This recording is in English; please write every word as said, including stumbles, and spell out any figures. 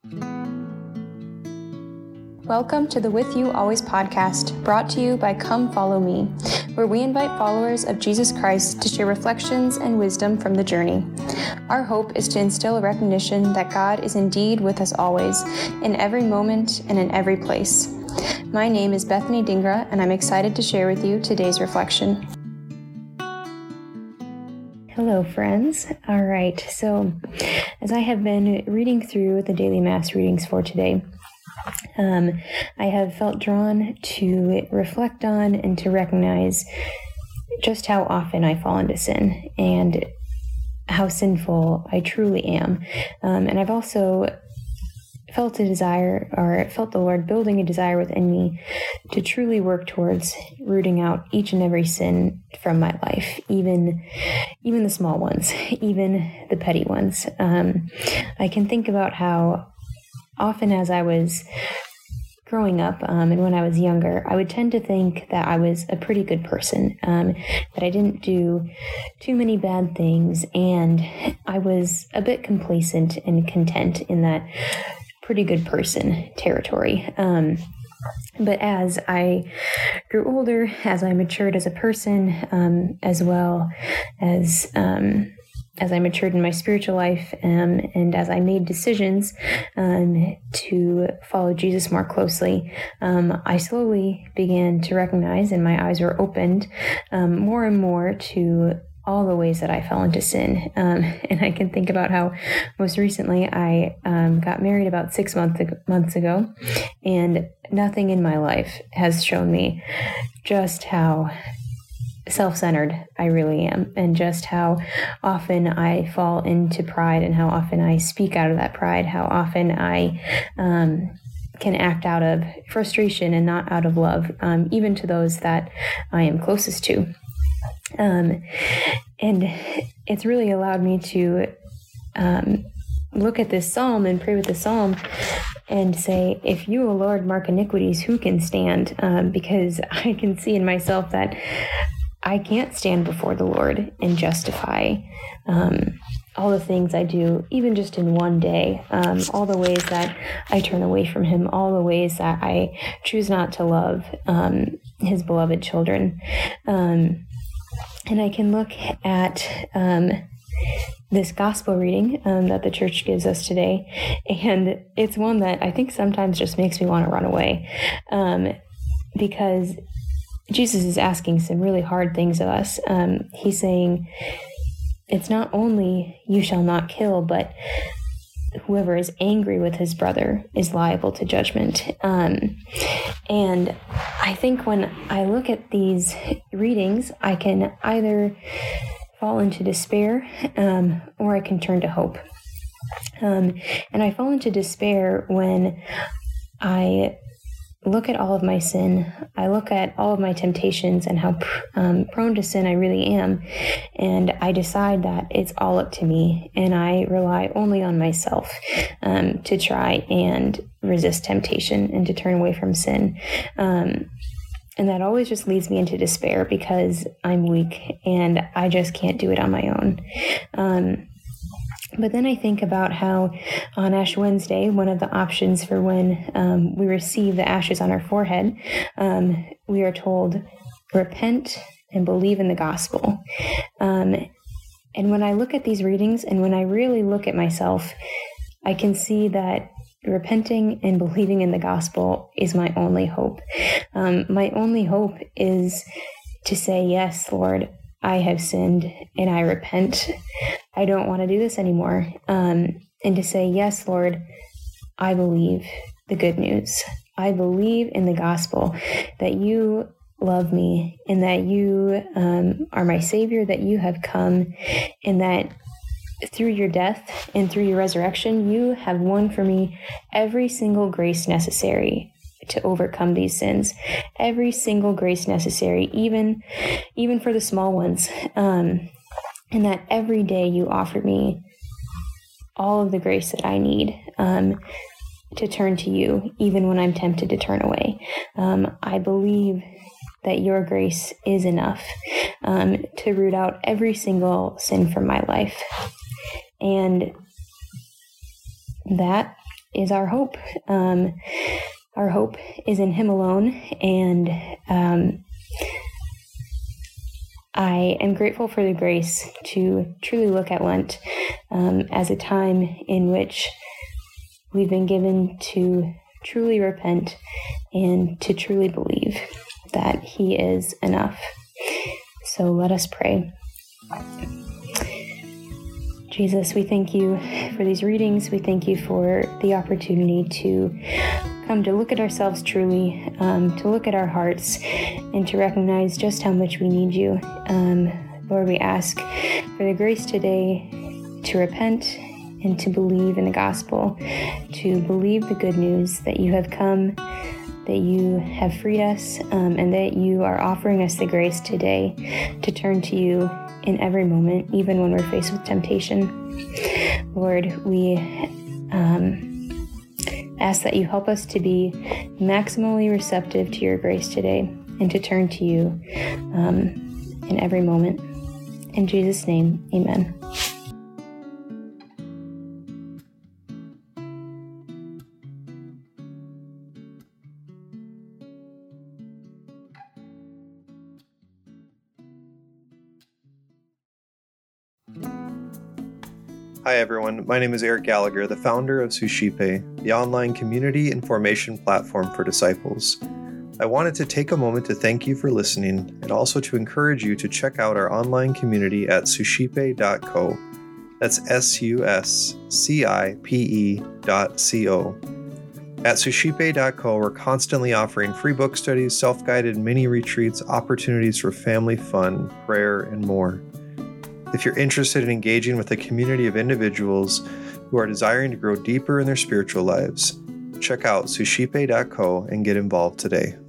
Welcome to the With You Always podcast, brought to you by Come Follow Me, where we invite followers of Jesus Christ to share reflections and wisdom from the journey. Our hope is to instill a recognition that God is indeed with us always, in every moment and in every place. My name is Bethany Dingra, and I'm excited to share with you today's reflection. Hello, friends. All right, so as I have been reading through the daily Mass readings for today, Um, I have felt drawn to reflect on and to recognize just how often I fall into sin and how sinful I truly am. Um, and I've also felt a desire, or felt the Lord building a desire within me to truly work towards rooting out each and every sin from my life, even even the small ones, even the petty ones. Um, I can think about how often as I was growing up um, and when I was younger, I would tend to think that I was a pretty good person, um, that I didn't do too many bad things, and I was a bit complacent and content in that pretty good person territory. Um, but as I grew older, as I matured as a person, um, as well as um, as I matured in my spiritual life, um, and as I made decisions um, to follow Jesus more closely, um, I slowly began to recognize, and my eyes were opened um, more and more to all the ways that I fell into sin. Um, and I can think about how most recently I um, got married about six months months ago, and nothing in my life has shown me just how self-centered I really am, and just how often I fall into pride, and how often I speak out of that pride, how often I um, can act out of frustration and not out of love, um, even to those that I am closest to. Um, and it's really allowed me to um, look at this psalm and pray with the psalm and say, if you, O Lord, mark iniquities, who can stand? Um, because I can see in myself that I can't stand before the Lord and justify um, all the things I do, even just in one day, um, all the ways that I turn away from Him, all the ways that I choose not to love um, His beloved children. Um, and I can look at um, this gospel reading um, that the church gives us today, and it's one that I think sometimes just makes me want to run away, um, because Jesus is asking some really hard things of us. Um, he's saying, it's not only you shall not kill, but whoever is angry with his brother is liable to judgment. Um, and I think when I look at these readings, I can either fall into despair um, or I can turn to hope. Um, and I fall into despair when I look at all of my sin, I look at all of my temptations and how um, prone to sin I really am, and I decide that it's all up to me, and I rely only on myself um, to try and resist temptation and to turn away from sin. Um, and that always just leads me into despair because I'm weak and I just can't do it on my own. Um, But then I think about how on Ash Wednesday, one of the options for when um, we receive the ashes on our forehead, um, we are told, repent and believe in the gospel. Um, and when I look at these readings and when I really look at myself, I can see that repenting and believing in the gospel is my only hope. Um, my only hope is to say, yes, Lord, I have sinned and I repent. I don't want to do this anymore. Um, and to say, yes, Lord, I believe the good news. I believe in the gospel that you love me and that you um, are my Savior, that you have come, and that through your death and through your resurrection, you have won for me every single grace necessary to overcome these sins, every single grace necessary, even, even for the small ones. Um, and that every day you offer me all of the grace that I need um, to turn to you, even when I'm tempted to turn away. Um, I believe that your grace is enough um, to root out every single sin from my life. And that is our hope. Um, our hope is in Him alone, and um, I am grateful for the grace to truly look at Lent um, as a time in which we've been given to truly repent and to truly believe that He is enough. So let us pray. Jesus, we thank you for these readings. We thank you for the opportunity to come to look at ourselves truly, um, to look at our hearts, and to recognize just how much we need you. Um, Lord, we ask for the grace today to repent and to believe in the gospel, to believe the good news that you have come, that you have freed us, um, and that you are offering us the grace today to turn to you in every moment, even when we're faced with temptation. Lord, we um, ask that you help us to be maximally receptive to your grace today and to turn to you um, in every moment. In Jesus' name, amen. Hi everyone, my name is Eric Gallagher, the founder of Suscipe, the online community and formation platform for disciples. I wanted to take a moment to thank you for listening and also to encourage you to check out our online community at suscipe dot co. That's S U S C I P E dot C O. At suscipe dot co, we're constantly offering free book studies, self-guided mini retreats, opportunities for family fun, prayer, and more. If you're interested in engaging with a community of individuals who are desiring to grow deeper in their spiritual lives, check out suscipe dot co and get involved today.